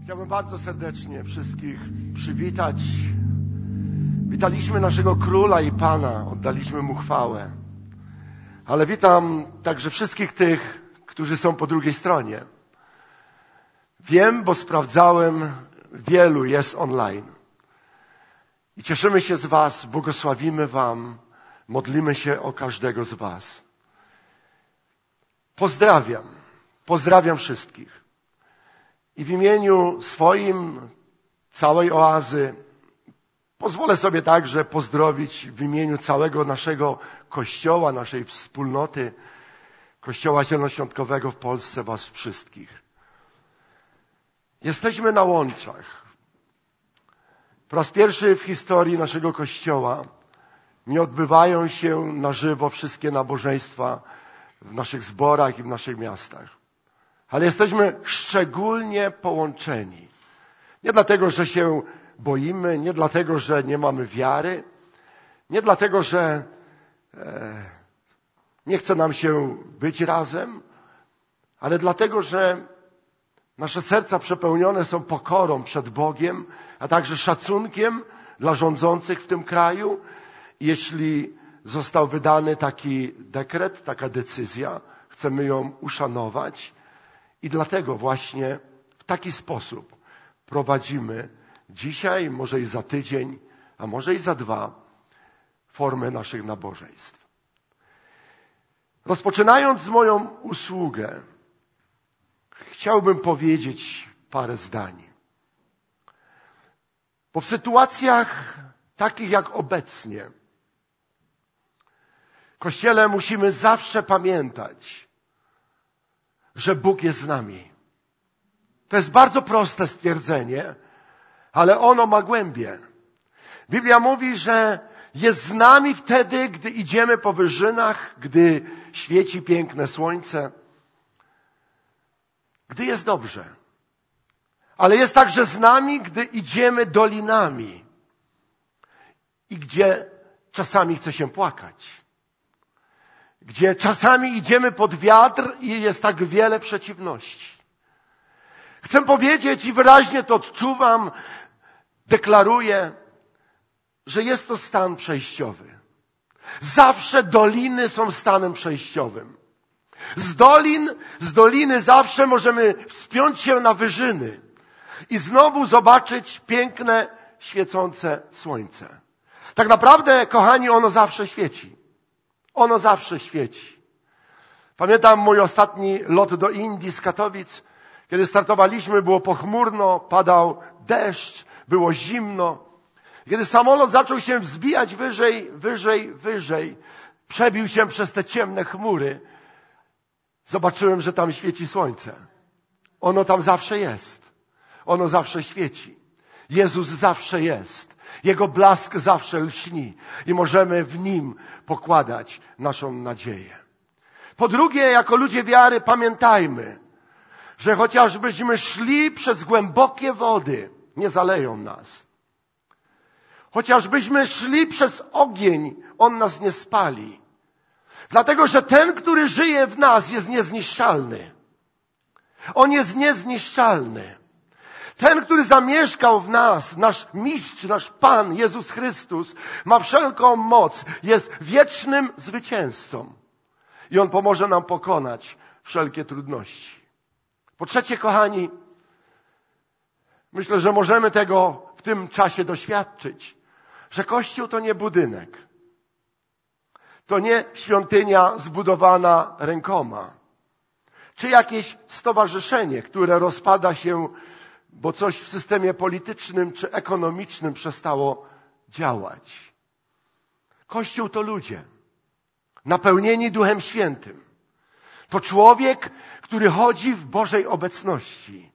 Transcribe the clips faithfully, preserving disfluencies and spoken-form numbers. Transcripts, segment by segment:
Chciałbym bardzo serdecznie wszystkich przywitać. Witaliśmy naszego Króla i Pana, oddaliśmy Mu chwałę. Ale witam także wszystkich tych, którzy są po drugiej stronie. Wiem, bo sprawdzałem, wielu jest online. I cieszymy się z Was, błogosławimy Wam, modlimy się o każdego z Was. Pozdrawiam, pozdrawiam wszystkich. I w imieniu swoim, całej oazy, pozwolę sobie także pozdrowić w imieniu całego naszego Kościoła, naszej wspólnoty, Kościoła Zielonoświątkowego w Polsce, Was wszystkich. Jesteśmy na Łączach. Po raz pierwszy w historii naszego Kościoła nie odbywają się na żywo wszystkie nabożeństwa w naszych zborach i w naszych miastach. Ale jesteśmy szczególnie połączeni. Nie dlatego, że się boimy, nie dlatego, że nie mamy wiary, nie dlatego, że e, nie chce nam się być razem, ale dlatego, że nasze serca przepełnione są pokorą przed Bogiem, a także szacunkiem dla rządzących w tym kraju. Jeśli został wydany taki dekret, taka decyzja, chcemy ją uszanować. I dlatego właśnie w taki sposób prowadzimy dzisiaj, może i za tydzień, a może i za dwa, formę naszych nabożeństw. Rozpoczynając moją usługę, chciałbym powiedzieć parę zdań. Bo w sytuacjach takich jak obecnie, w Kościele musimy zawsze pamiętać, że Bóg jest z nami. To jest bardzo proste stwierdzenie, ale ono ma głębię. Biblia mówi, że jest z nami wtedy, gdy idziemy po wyżynach, gdy świeci piękne słońce, gdy jest dobrze. Ale jest także z nami, gdy idziemy dolinami i gdzie czasami chce się płakać. Gdzie czasami idziemy pod wiatr i jest tak wiele przeciwności. Chcę powiedzieć i wyraźnie to odczuwam, deklaruję, że jest to stan przejściowy. Zawsze doliny są stanem przejściowym. Z dolin, z doliny zawsze możemy wspiąć się na wyżyny i znowu zobaczyć piękne, świecące słońce. Tak naprawdę, kochani, ono zawsze świeci. Ono zawsze świeci. Pamiętam mój ostatni lot do Indii z Katowic. Kiedy startowaliśmy, było pochmurno, padał deszcz, było zimno. Kiedy samolot zaczął się wzbijać wyżej, wyżej, wyżej, przebił się przez te ciemne chmury, zobaczyłem, że tam świeci słońce. Ono tam zawsze jest. Ono zawsze świeci. Jezus zawsze jest. Jego blask zawsze lśni i możemy w Nim pokładać naszą nadzieję. Po drugie, jako ludzie wiary pamiętajmy, że chociażbyśmy szli przez głębokie wody, nie zaleją nas. Chociażbyśmy szli przez ogień, on nas nie spali. Dlatego, że ten, który żyje w nas, jest niezniszczalny. On jest niezniszczalny. Ten, który zamieszkał w nas, nasz mistrz, nasz Pan, Jezus Chrystus, ma wszelką moc, jest wiecznym zwycięzcą. I On pomoże nam pokonać wszelkie trudności. Po trzecie, kochani, myślę, że możemy tego w tym czasie doświadczyć, że Kościół to nie budynek. To nie świątynia zbudowana rękoma. Czy jakieś stowarzyszenie, które rozpada się, bo coś w systemie politycznym czy ekonomicznym przestało działać. Kościół to ludzie, napełnieni Duchem Świętym. To człowiek, który chodzi w Bożej obecności.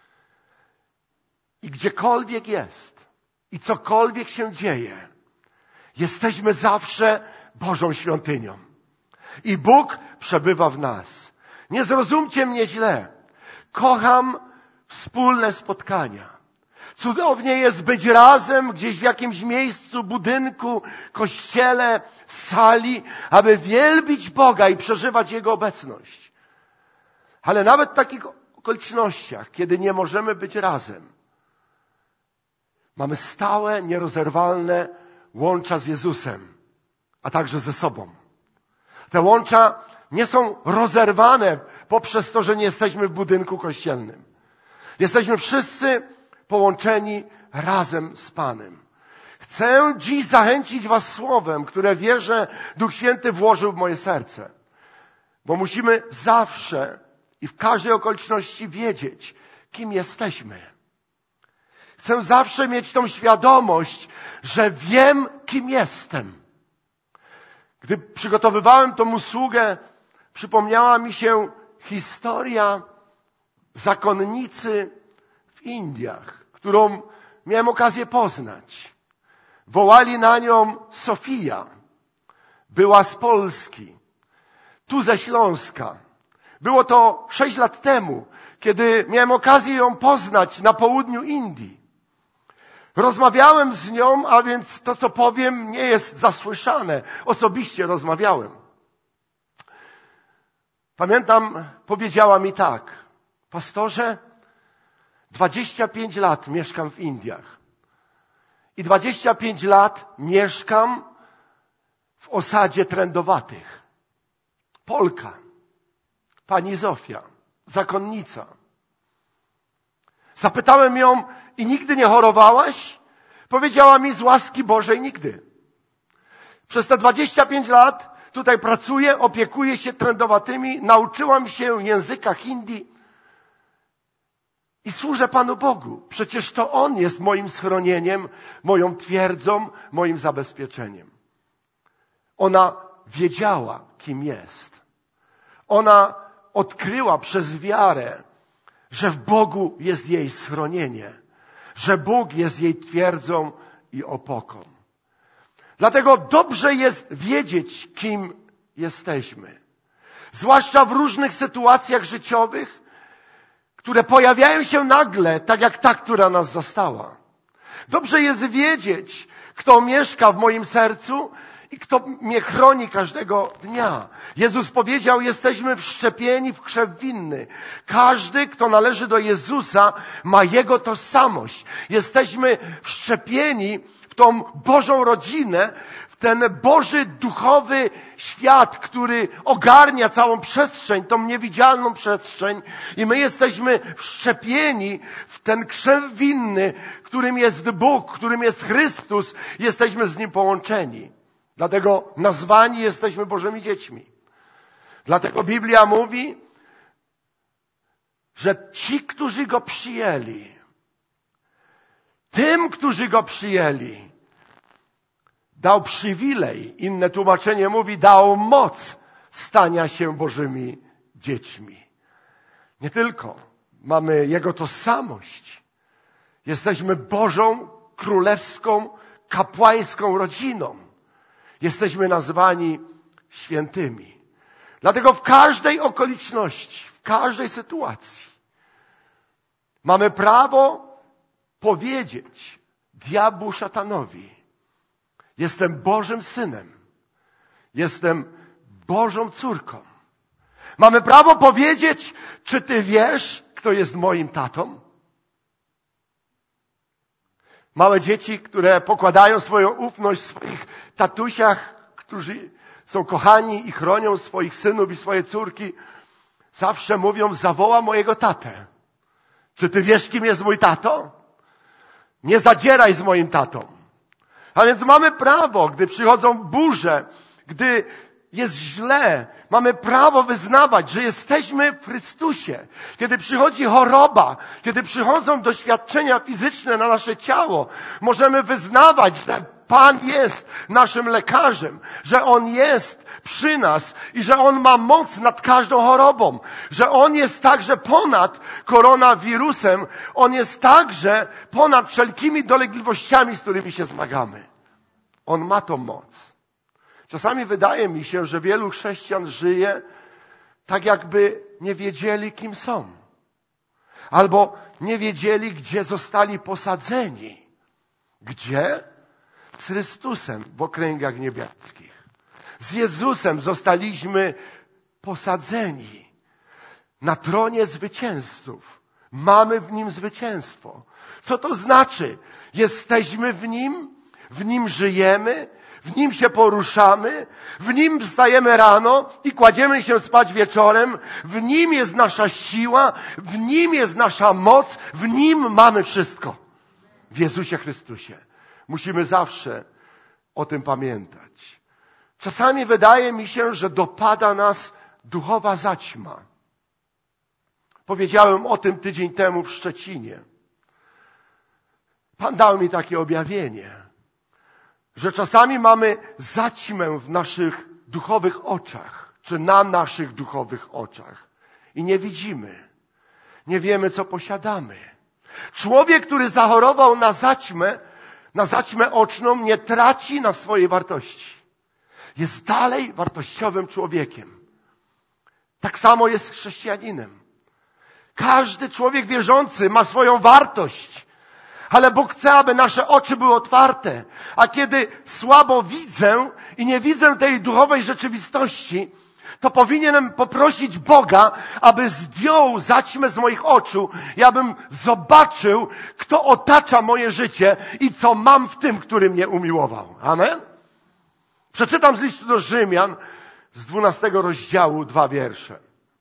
I gdziekolwiek jest, i cokolwiek się dzieje, jesteśmy zawsze Bożą świątynią. I Bóg przebywa w nas. Nie zrozumcie mnie źle. Kocham wspólne spotkania. Cudownie jest być razem gdzieś w jakimś miejscu, budynku, kościele, sali, aby wielbić Boga i przeżywać Jego obecność. Ale nawet w takich okolicznościach, kiedy nie możemy być razem, mamy stałe, nierozerwalne łącza z Jezusem, a także ze sobą. Te łącza nie są rozerwane poprzez to, że nie jesteśmy w budynku kościelnym. Jesteśmy wszyscy połączeni razem z Panem. Chcę dziś zachęcić was słowem, które wierzę Duch Święty włożył w moje serce. Bo musimy zawsze i w każdej okoliczności wiedzieć, kim jesteśmy. Chcę zawsze mieć tą świadomość, że wiem, kim jestem. Gdy przygotowywałem tą usługę, przypomniała mi się historia zakonnicy w Indiach, którą miałem okazję poznać. Wołali na nią Sofia. Była z Polski, tu ze Śląska. Było to sześć lat temu, kiedy miałem okazję ją poznać na południu Indii. Rozmawiałem z nią, a więc to, co powiem, nie jest zasłyszane. Osobiście rozmawiałem. Pamiętam, powiedziała mi tak: pastorze, dwadzieścia pięć lat mieszkam w Indiach. I dwadzieścia pięć lat mieszkam w osadzie trędowatych. Polka, pani Zofia, zakonnica. Zapytałem ją: i nigdy nie chorowałaś? Powiedziała mi: z łaski Bożej nigdy. Przez te dwadzieścia pięć lat tutaj pracuję, opiekuję się trędowatymi, nauczyłam się języka hindi i służę Panu Bogu. Przecież to On jest moim schronieniem, moją twierdzą, moim zabezpieczeniem. Ona wiedziała, kim jest. Ona odkryła przez wiarę, że w Bogu jest jej schronienie, że Bóg jest jej twierdzą i opoką. Dlatego dobrze jest wiedzieć, kim jesteśmy. Zwłaszcza w różnych sytuacjach życiowych, które pojawiają się nagle, tak jak ta, która nas zastała. Dobrze jest wiedzieć, kto mieszka w moim sercu i kto mnie chroni każdego dnia. Jezus powiedział: jesteśmy wszczepieni w krzew winny. Każdy, kto należy do Jezusa, ma Jego tożsamość. Jesteśmy wszczepieni w tą Bożą rodzinę, w ten Boży duchowy świat, który ogarnia całą przestrzeń, tą niewidzialną przestrzeń, i my jesteśmy wszczepieni w ten krzew winny, którym jest Bóg, którym jest Chrystus. Jesteśmy z Nim połączeni. Dlatego nazwani jesteśmy Bożymi dziećmi. Dlatego Biblia mówi, że ci, którzy Go przyjęli, tym, którzy Go przyjęli, dał przywilej, inne tłumaczenie mówi, dał moc stania się Bożymi dziećmi. Nie tylko mamy Jego tożsamość, jesteśmy Bożą, królewską, kapłańską rodziną. Jesteśmy nazwani świętymi. Dlatego w każdej okoliczności, w każdej sytuacji mamy prawo powiedzieć diabłu, szatanowi: jestem Bożym synem, jestem Bożą córką. Mamy prawo powiedzieć: czy ty wiesz, kto jest moim tatą? Małe dzieci, które pokładają swoją ufność w swoich tatusiach, którzy są kochani i chronią swoich synów i swoje córki, zawsze mówią: zawoła mojego tatę. Czy ty wiesz, kim jest mój tato? Nie zadzieraj z moim tatą. A więc mamy prawo, gdy przychodzą burze, gdy jest źle, mamy prawo wyznawać, że jesteśmy w Chrystusie. Kiedy przychodzi choroba, kiedy przychodzą doświadczenia fizyczne na nasze ciało, możemy wyznawać, że Pan jest naszym lekarzem, że On jest przy nas i że On ma moc nad każdą chorobą, że On jest także ponad koronawirusem, On jest także ponad wszelkimi dolegliwościami, z którymi się zmagamy. On ma tą moc. Czasami wydaje mi się, że wielu chrześcijan żyje tak, jakby nie wiedzieli, kim są. Albo nie wiedzieli, gdzie zostali posadzeni. Gdzie? Z Chrystusem w okręgach niebieskich. Z Jezusem zostaliśmy posadzeni. na tronie zwycięzców. Mamy w Nim zwycięstwo. Co to znaczy? Jesteśmy w Nim, w Nim żyjemy, w Nim się poruszamy, w Nim wstajemy rano i kładziemy się spać wieczorem, w Nim jest nasza siła, w Nim jest nasza moc, w Nim mamy wszystko. W Jezusie Chrystusie. Musimy zawsze o tym pamiętać. Czasami wydaje mi się, że dopada nas duchowa zaćma. Powiedziałem o tym tydzień temu w Szczecinie. Pan dał mi takie objawienie, że czasami mamy zaćmę w naszych duchowych oczach, czy na naszych duchowych oczach i nie widzimy, nie wiemy, co posiadamy. Człowiek, który zachorował na zaćmę, na zaćmę oczną, nie traci na swojej wartości. Jest dalej wartościowym człowiekiem. Tak samo jest chrześcijaninem. Każdy człowiek wierzący ma swoją wartość. Ale Bóg chce, aby nasze oczy były otwarte. A kiedy słabo widzę i nie widzę tej duchowej rzeczywistości, to powinienem poprosić Boga, aby zdjął zaćmę z moich oczu i abym zobaczył, kto otacza moje życie i co mam w tym, który mnie umiłował. Amen? Przeczytam z listu do Rzymian z dwunastego rozdziału dwa wiersze.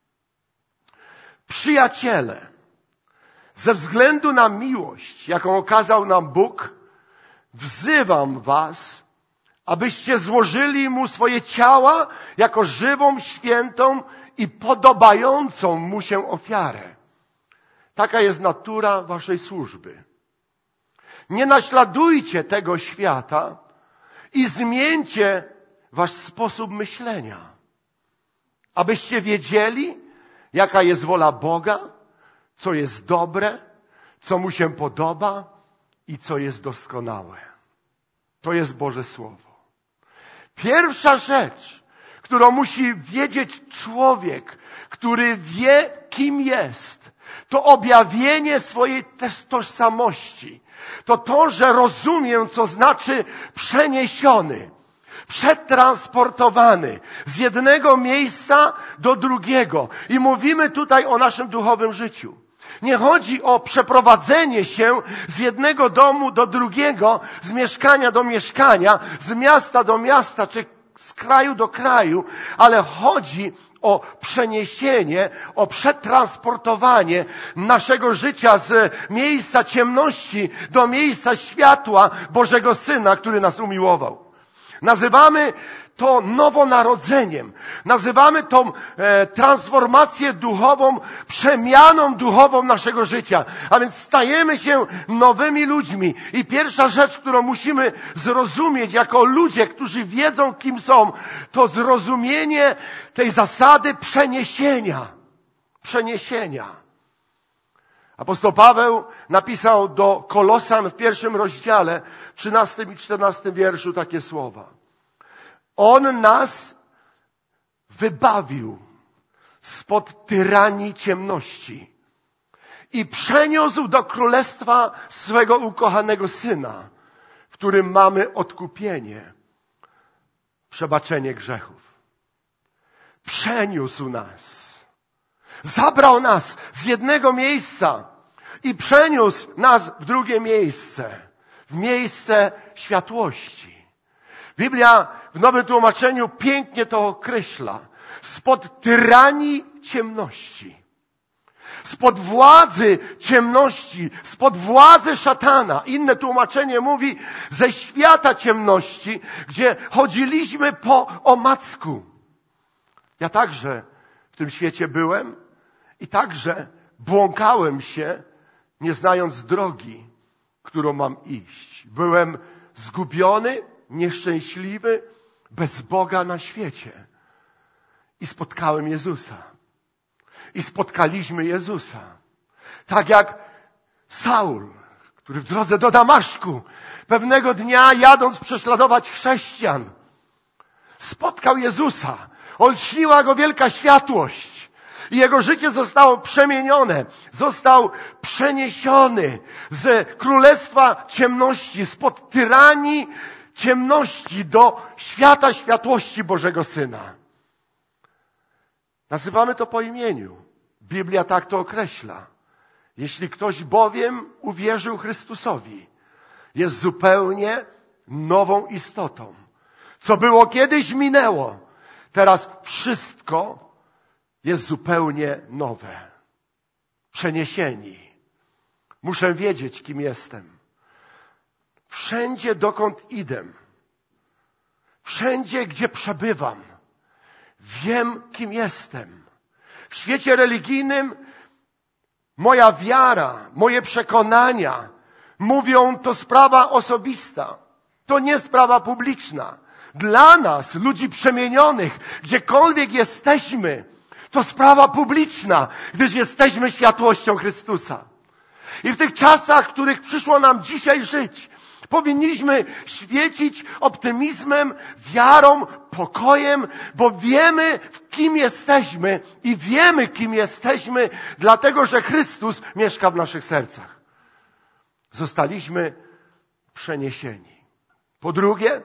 Przyjaciele, ze względu na miłość, jaką okazał nam Bóg, wzywam was, abyście złożyli Mu swoje ciała jako żywą, świętą i podobającą Mu się ofiarę. Taka jest natura waszej służby. Nie naśladujcie tego świata i zmieńcie wasz sposób myślenia, abyście wiedzieli, jaka jest wola Boga, co jest dobre, co Mu się podoba i co jest doskonałe. To jest Boże Słowo. Pierwsza rzecz, którą musi wiedzieć człowiek, który wie, kim jest, to objawienie swojej tożsamości. To to, że rozumiem, co znaczy przeniesiony, przetransportowany z jednego miejsca do drugiego. I mówimy tutaj o naszym duchowym życiu. Nie chodzi o przeprowadzenie się z jednego domu do drugiego, z mieszkania do mieszkania, z miasta do miasta, czy z kraju do kraju, ale chodzi o przeniesienie, o przetransportowanie naszego życia z miejsca ciemności do miejsca światła Bożego Syna, który nas umiłował. Nazywamy to nowonarodzeniem. Nazywamy tą e, transformację duchową, przemianą duchową naszego życia. A więc stajemy się nowymi ludźmi. I pierwsza rzecz, którą musimy zrozumieć jako ludzie, którzy wiedzą, kim są, to zrozumienie tej zasady przeniesienia. Przeniesienia. Apostoł Paweł napisał do Kolosan w pierwszym rozdziale, trzynastym i czternastym wierszu takie słowa. On nas wybawił spod tyranii ciemności i przeniósł do królestwa swego ukochanego Syna, w którym mamy odkupienie, przebaczenie grzechów. Przeniósł nas. Zabrał nas z jednego miejsca i przeniósł nas w drugie miejsce. W miejsce światłości. Biblia w Nowym Tłumaczeniu pięknie to określa. Spod tyranii ciemności. Spod władzy ciemności. Spod władzy szatana. Inne tłumaczenie mówi ze świata ciemności, gdzie chodziliśmy po omacku. Ja także w tym świecie byłem i także błąkałem się, nie znając drogi, którą mam iść. Byłem zgubiony, nieszczęśliwy, bez Boga na świecie. I spotkałem Jezusa. I spotkaliśmy Jezusa. Tak jak Saul, który w drodze do Damaszku, pewnego dnia jadąc prześladować chrześcijan, spotkał Jezusa. Olśniła go wielka światłość. I jego życie zostało przemienione. Został przeniesiony z królestwa ciemności, spod tyranii ciemności do świata światłości Bożego Syna. Nazywamy to po imieniu. Biblia tak to określa. Jeśli ktoś bowiem uwierzył Chrystusowi, jest zupełnie nową istotą. Co było kiedyś, minęło. Teraz wszystko jest zupełnie nowe. Przeniesieni. Muszę wiedzieć, kim jestem. Wszędzie, dokąd idę, wszędzie, gdzie przebywam, wiem, kim jestem. W świecie religijnym moja wiara, moje przekonania mówią, to sprawa osobista. To nie sprawa publiczna. Dla nas, ludzi przemienionych, gdziekolwiek jesteśmy, to sprawa publiczna, gdyż jesteśmy światłością Chrystusa. I w tych czasach, w których przyszło nam dzisiaj żyć, powinniśmy świecić optymizmem, wiarą, pokojem, bo wiemy, w kim jesteśmy i wiemy, kim jesteśmy, dlatego, że Chrystus mieszka w naszych sercach. Zostaliśmy przeniesieni. Po drugie,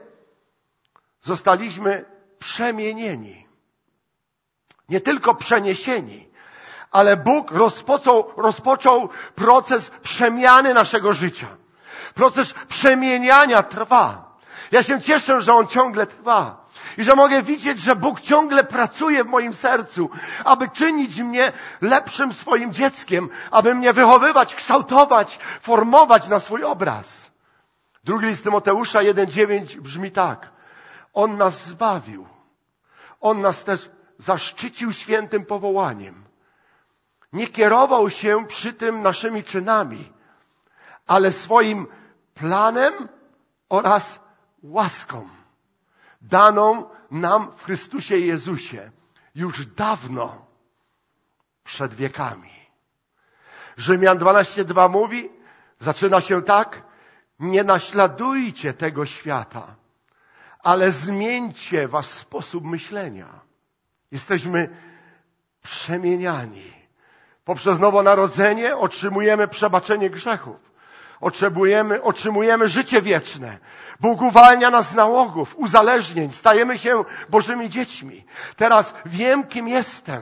zostaliśmy przemienieni. Nie tylko przeniesieni, ale Bóg rozpoczął, rozpoczął proces przemiany naszego życia. Proces przemieniania trwa. Ja się cieszę, że on ciągle trwa. I że mogę widzieć, że Bóg ciągle pracuje w moim sercu, aby czynić mnie lepszym swoim dzieckiem, aby mnie wychowywać, kształtować, formować na swój obraz. Drugi list Tymoteusza jeden dziewięć brzmi tak. On nas zbawił. On nas też zaszczycił świętym powołaniem. Nie kierował się przy tym naszymi czynami, ale swoim planem oraz łaską daną nam w Chrystusie Jezusie już dawno przed wiekami. Rzymian dwanaście dwa mówi, zaczyna się tak, nie naśladujcie tego świata, ale zmieńcie wasz sposób myślenia. Jesteśmy przemieniani. Poprzez nowonarodzenie otrzymujemy przebaczenie grzechów. Otrzymujemy, otrzymujemy życie wieczne. Bóg uwalnia nas z nałogów, uzależnień. Stajemy się Bożymi dziećmi. Teraz wiem, kim jestem.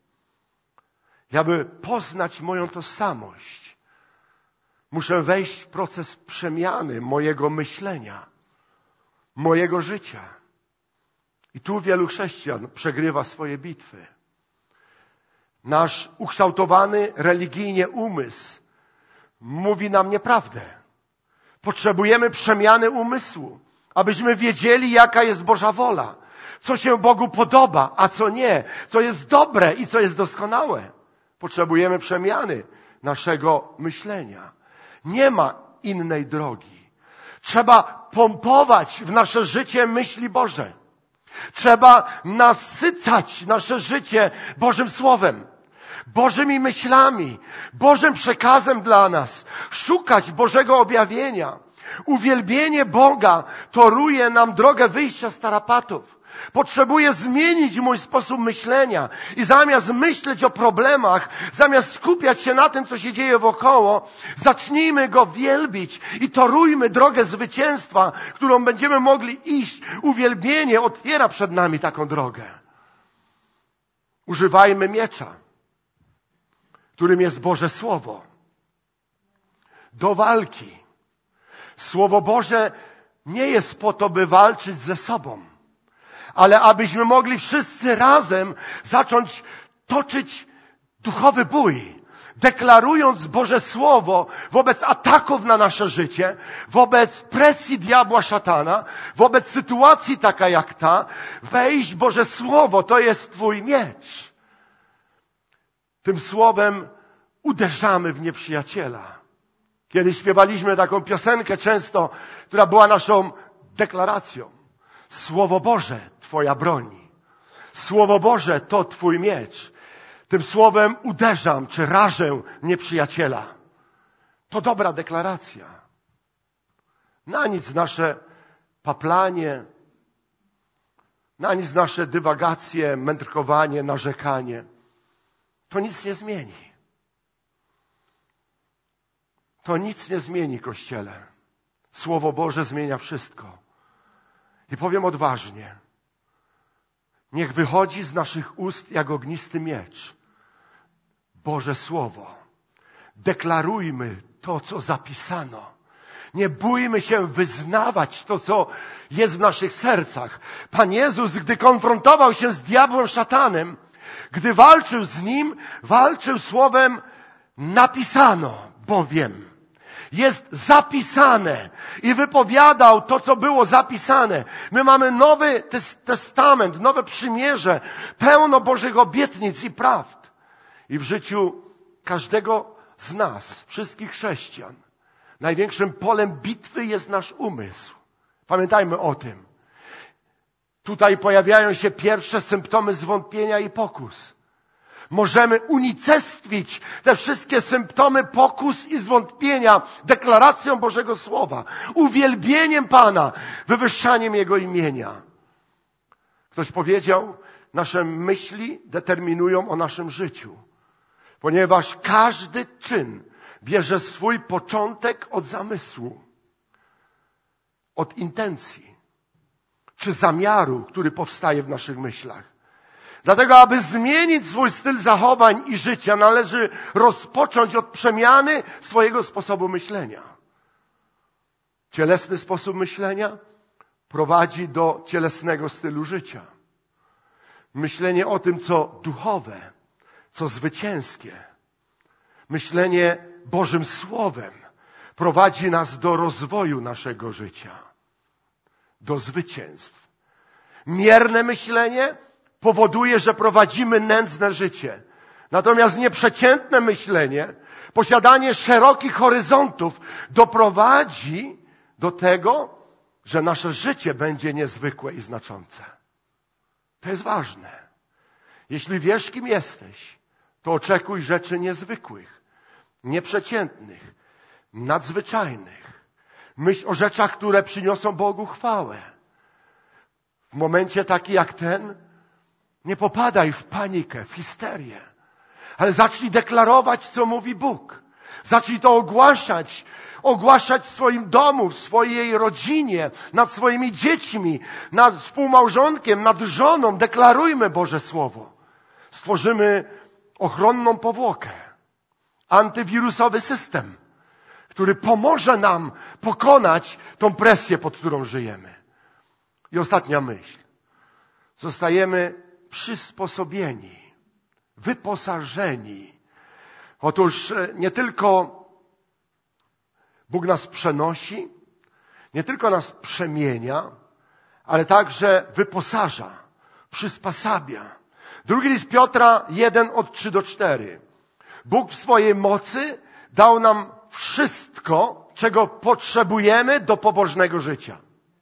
Aby poznać moją tożsamość, muszę wejść w proces przemiany mojego myślenia, mojego życia. I tu wielu chrześcijan przegrywa swoje bitwy. Nasz ukształtowany religijnie umysł mówi nam nieprawdę. Potrzebujemy przemiany umysłu, abyśmy wiedzieli, jaka jest Boża wola, co się Bogu podoba, a co nie, co jest dobre i co jest doskonałe. Potrzebujemy przemiany naszego myślenia. Nie ma innej drogi. Trzeba pompować w nasze życie myśli Boże. Trzeba nasycać nasze życie Bożym Słowem, Bożymi myślami, Bożym przekazem dla nas. Szukać Bożego objawienia. Uwielbienie Boga toruje nam drogę wyjścia z tarapatów. Potrzebuję zmienić mój sposób myślenia i zamiast myśleć o problemach, zamiast skupiać się na tym, co się dzieje wokoło, zacznijmy Go wielbić i torujmy drogę zwycięstwa, którą będziemy mogli iść. Uwielbienie otwiera przed nami taką drogę. Używajmy miecza, którym jest Boże Słowo. Do walki. Słowo Boże nie jest po to, by walczyć ze sobą, ale abyśmy mogli wszyscy razem zacząć toczyć duchowy bój, deklarując Boże Słowo wobec ataków na nasze życie, wobec presji diabła szatana, wobec sytuacji taka jak ta. Wejść Boże Słowo, to jest Twój miecz. Tym słowem uderzamy w nieprzyjaciela. Kiedy śpiewaliśmy taką piosenkę często, która była naszą deklaracją. Słowo Boże, Twoja broń. Słowo Boże to Twój miecz. Tym słowem uderzam, czy rażę nieprzyjaciela. To dobra deklaracja. Na nic nasze paplanie, na nic nasze dywagacje, mędrkowanie, narzekanie. To nic nie zmieni. To nic nie zmieni, Kościele. Słowo Boże zmienia wszystko. I powiem odważnie. Niech wychodzi z naszych ust jak ognisty miecz. Boże Słowo. Deklarujmy to, co zapisano. Nie bójmy się wyznawać to, co jest w naszych sercach. Pan Jezus, gdy konfrontował się z diabłem, szatanem, gdy walczył z nim, walczył słowem napisano, bowiem jest zapisane i wypowiadał to, co było zapisane. My mamy Nowy Testament, nowe przymierze, pełno Bożych obietnic i prawd. I w życiu każdego z nas, wszystkich chrześcijan, największym polem bitwy jest nasz umysł. Pamiętajmy o tym. Tutaj pojawiają się pierwsze symptomy zwątpienia i pokus. Możemy unicestwić te wszystkie symptomy pokus i zwątpienia deklaracją Bożego Słowa, uwielbieniem Pana, wywyższaniem Jego imienia. Ktoś powiedział, nasze myśli determinują o naszym życiu, ponieważ każdy czyn bierze swój początek od zamysłu, od intencji, czy zamiaru, który powstaje w naszych myślach. Dlatego, aby zmienić swój styl zachowań i życia, należy rozpocząć od przemiany swojego sposobu myślenia. Cielesny sposób myślenia prowadzi do cielesnego stylu życia. Myślenie o tym, co duchowe, co zwycięskie. Myślenie Bożym Słowem prowadzi nas do rozwoju naszego życia, do zwycięstw. Mierne myślenie powoduje, że prowadzimy nędzne życie. Natomiast nieprzeciętne myślenie, posiadanie szerokich horyzontów doprowadzi do tego, że nasze życie będzie niezwykłe i znaczące. To jest ważne. Jeśli wiesz, kim jesteś, to oczekuj rzeczy niezwykłych, nieprzeciętnych, nadzwyczajnych. Myśl o rzeczach, które przyniosą Bogu chwałę. W momencie taki jak ten, nie popadaj w panikę, w histerię, ale zacznij deklarować, co mówi Bóg. Zacznij to ogłaszać, ogłaszać w swoim domu, w swojej rodzinie, nad swoimi dziećmi, nad współmałżonkiem, nad żoną. Deklarujmy Boże Słowo. Stworzymy ochronną powłokę, antywirusowy system, który pomoże nam pokonać tą presję, pod którą żyjemy. I ostatnia myśl. Zostajemy przysposobieni, wyposażeni. Otóż nie tylko Bóg nas przenosi, nie tylko nas przemienia, ale także wyposaża, przysposabia. Drugi list Piotra jeden od trzy do czterech. Bóg w swojej mocy dał nam wszystko, czego potrzebujemy do pobożnego życia.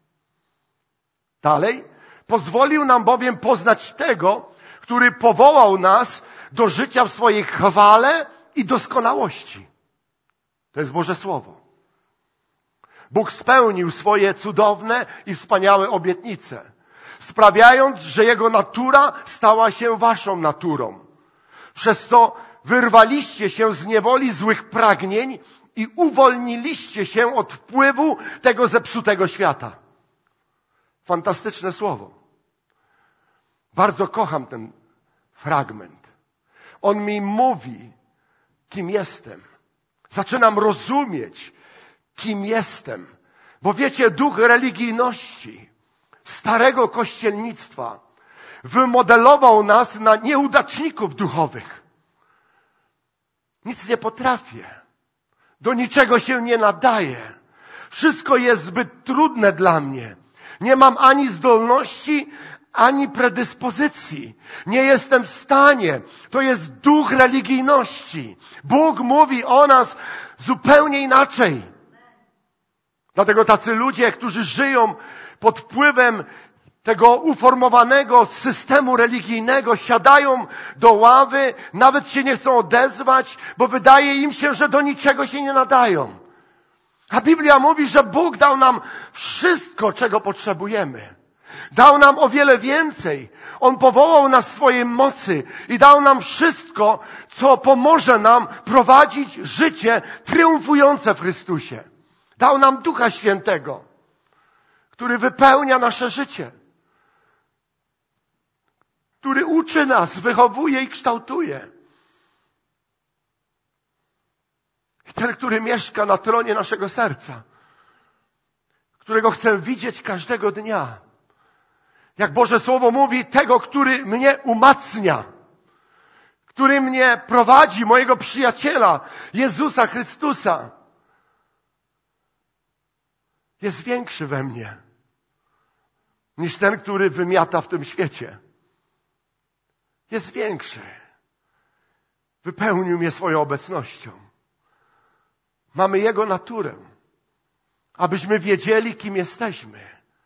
Dalej. Pozwolił nam bowiem poznać tego, który powołał nas do życia w swojej chwale i doskonałości. To jest Boże Słowo. Bóg spełnił swoje cudowne i wspaniałe obietnice, sprawiając, że Jego natura stała się waszą naturą. Przez co wyrwaliście się z niewoli złych pragnień i uwolniliście się od wpływu tego zepsutego świata. Fantastyczne słowo. Bardzo kocham ten fragment. On mi mówi, kim jestem. Zaczynam rozumieć, kim jestem. Bo wiecie, duch religijności, starego kościelnictwa, wymodelował nas na nieudaczników duchowych. Nic nie potrafię. Do niczego się nie nadaję. Wszystko jest zbyt trudne dla mnie. Nie mam ani zdolności, ani predyspozycji. Nie jestem w stanie. To jest duch religijności. Bóg mówi o nas zupełnie inaczej. Dlatego tacy ludzie, którzy żyją pod wpływem tego uformowanego systemu religijnego, siadają do ławy, nawet się nie chcą odezwać, bo wydaje im się, że do niczego się nie nadają. A Biblia mówi, że Bóg dał nam wszystko, czego potrzebujemy. Dał nam o wiele więcej. On powołał nas w swojej mocy i dał nam wszystko, co pomoże nam prowadzić życie triumfujące w Chrystusie. Dał nam Ducha Świętego, który wypełnia nasze życie, który uczy nas, wychowuje i kształtuje. Ten, który mieszka na tronie naszego serca. Którego chcę widzieć każdego dnia. Jak Boże Słowo mówi, tego, który mnie umacnia. Który mnie prowadzi, mojego przyjaciela, Jezusa Chrystusa. Jest większy we mnie niż ten, który wymiata w tym świecie. Jest większy. Wypełnił mnie swoją obecnością. Mamy Jego naturę, abyśmy wiedzieli, kim jesteśmy.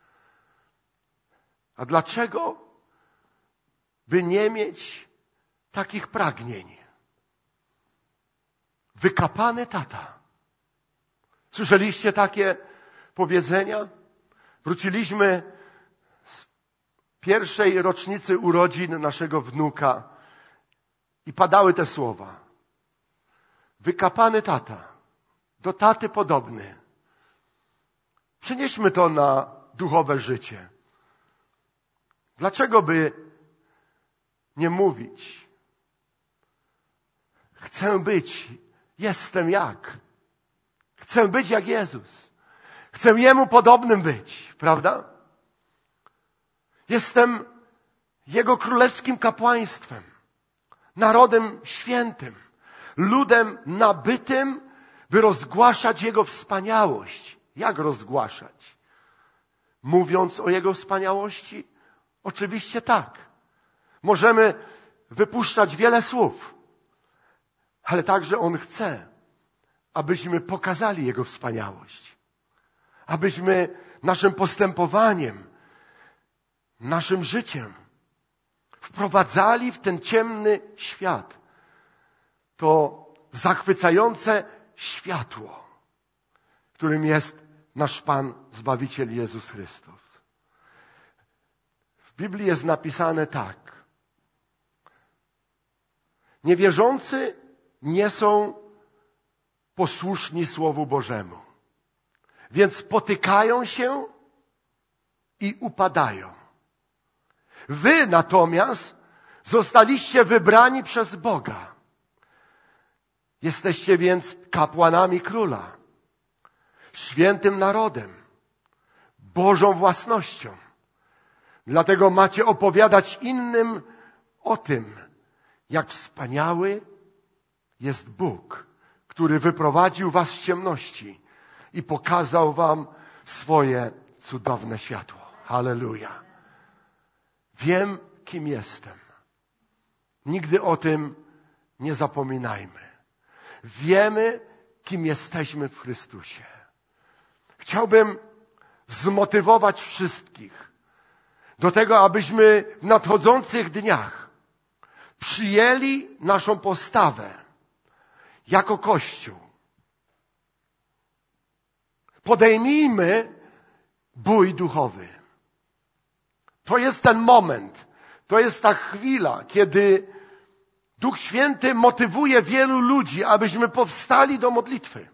A dlaczego? By nie mieć takich pragnień. Wykapany tata. Słyszeliście takie powiedzenia? Wróciliśmy z pierwszej rocznicy urodzin naszego wnuka i padały te słowa. Wykapany tata. Do taty podobny. Przenieśmy to na duchowe życie. Dlaczego by nie mówić? Chcę być, jestem jak. Chcę być jak Jezus. Chcę Jemu podobnym być, prawda? Jestem Jego królewskim kapłaństwem, narodem świętym, ludem nabytym, by rozgłaszać Jego wspaniałość. Jak rozgłaszać? Mówiąc o Jego wspaniałości? Oczywiście tak. Możemy wypuszczać wiele słów, ale także On chce, abyśmy pokazali Jego wspaniałość. Abyśmy naszym postępowaniem, naszym życiem wprowadzali w ten ciemny świat to zachwycające światło, którym jest nasz Pan, Zbawiciel Jezus Chrystus. W Biblii jest napisane tak. Niewierzący nie są posłuszni Słowu Bożemu, więc potykają się i upadają. Wy natomiast zostaliście wybrani przez Boga. Jesteście więc kapłanami Króla, świętym narodem, Bożą własnością. Dlatego macie opowiadać innym o tym, jak wspaniały jest Bóg, który wyprowadził was z ciemności i pokazał wam swoje cudowne światło. Halleluja. Wiem, kim jestem. Nigdy o tym nie zapominajmy. Wiemy, kim jesteśmy w Chrystusie. Chciałbym zmotywować wszystkich do tego, abyśmy w nadchodzących dniach przyjęli naszą postawę jako Kościół. Podejmijmy bój duchowy. To jest ten moment, to jest ta chwila, kiedy Duch Święty motywuje wielu ludzi, abyśmy powstali do modlitwy.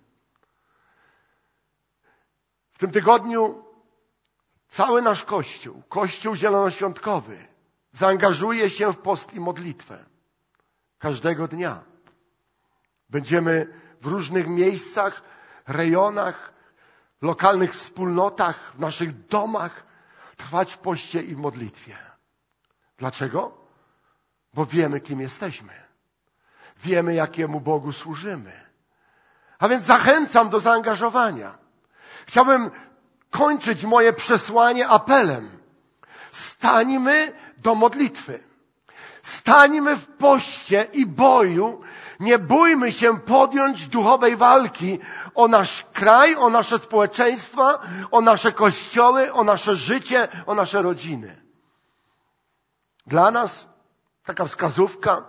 W tym tygodniu cały nasz Kościół, Kościół Zielonoświątkowy, zaangażuje się w post i modlitwę. Każdego dnia. Będziemy w różnych miejscach, rejonach, lokalnych wspólnotach, w naszych domach trwać w poście i w modlitwie. Dlaczego? Bo wiemy, kim jesteśmy. Wiemy, jakiemu Bogu służymy. A więc zachęcam do zaangażowania. Chciałbym kończyć moje przesłanie apelem. Stańmy do modlitwy. Stańmy w poście i boju. Nie bójmy się podjąć duchowej walki o nasz kraj, o nasze społeczeństwa, o nasze kościoły, o nasze życie, o nasze rodziny. Dla nas taka wskazówka.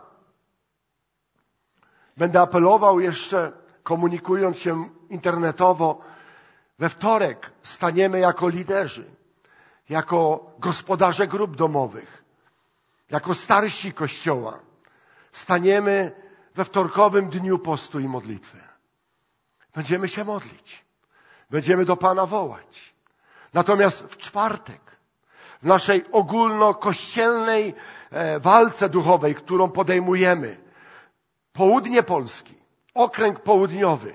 Będę apelował jeszcze, komunikując się internetowo. We wtorek staniemy jako liderzy, jako gospodarze grup domowych, jako starsi Kościoła. Staniemy we wtorkowym dniu postu i modlitwy. Będziemy się modlić. Będziemy do Pana wołać. Natomiast w czwartek, w naszej ogólnokościelnej walce duchowej, którą podejmujemy, południe Polski, okręg południowy,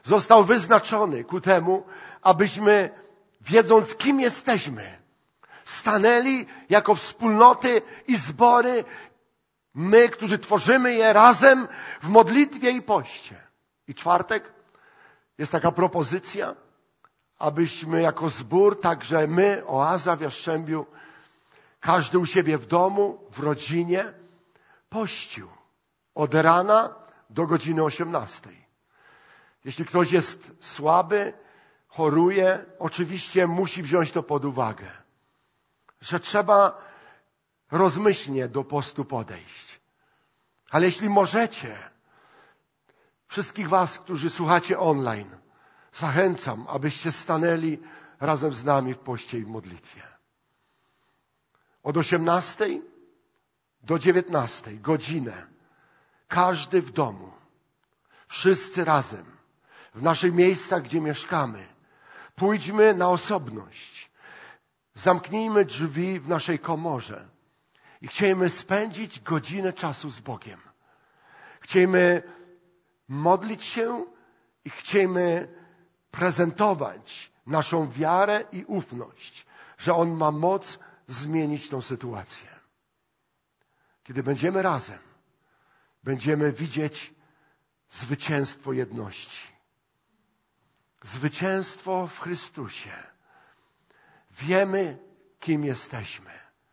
został wyznaczony ku temu, abyśmy, wiedząc kim jesteśmy, stanęli jako wspólnoty i zbory, my, którzy tworzymy je razem w modlitwie i poście. I czwartek jest taka propozycja, abyśmy jako zbór, także my, Oaza w Jastrzębiu, każdy u siebie w domu, w rodzinie, pościł od rana do godziny osiemnastej. Jeśli ktoś jest słaby, choruje, oczywiście musi wziąć to pod uwagę, że trzeba rozmyślnie do postu podejść. Ale jeśli możecie, wszystkich was, którzy słuchacie online, zachęcam, abyście stanęli razem z nami w poście i w modlitwie. Od osiemnastej do dziewiętnastej godzinę każdy w domu, wszyscy razem, w naszych miejscach, gdzie mieszkamy, pójdźmy na osobność, zamknijmy drzwi w naszej komorze i chcielibyśmy spędzić godzinę czasu z Bogiem. Chcielibyśmy modlić się i chcielibyśmy prezentować naszą wiarę i ufność, że On ma moc zmienić tą sytuację. Kiedy będziemy razem, będziemy widzieć zwycięstwo jedności. Zwycięstwo w Chrystusie. Wiemy, kim jesteśmy.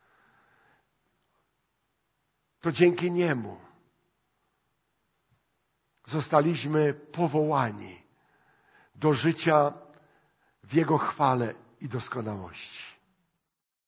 To dzięki Niemu zostaliśmy powołani do życia w Jego chwale i doskonałości.